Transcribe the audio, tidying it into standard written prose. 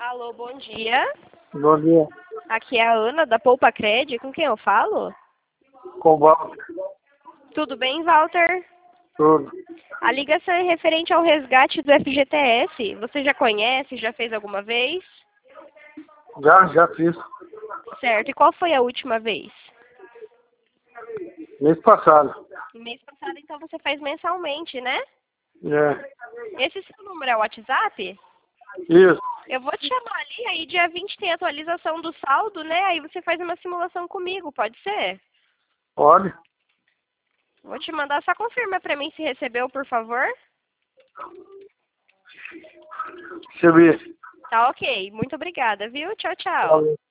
Alô, bom dia. Bom dia. Aqui é a Ana, da Poupa Cred. Com quem eu falo? Com o Walter. Tudo bem, Walter? Tudo. A ligação é referente ao resgate do FGTS. Você já conhece? Já fez alguma vez? Já fiz. Certo. E qual foi a última vez? Mês passado. Mês passado, então você faz mensalmente, né? É. Esse seu número é o WhatsApp? Isso. Eu vou te chamar ali, aí dia 20 tem atualização do saldo, né? Aí você faz uma simulação comigo, pode ser? Olha. Vou te mandar, só confirma pra mim se recebeu, por favor. Deixa eu ver. Tá ok. Muito obrigada, viu? Tchau, tchau. Valeu.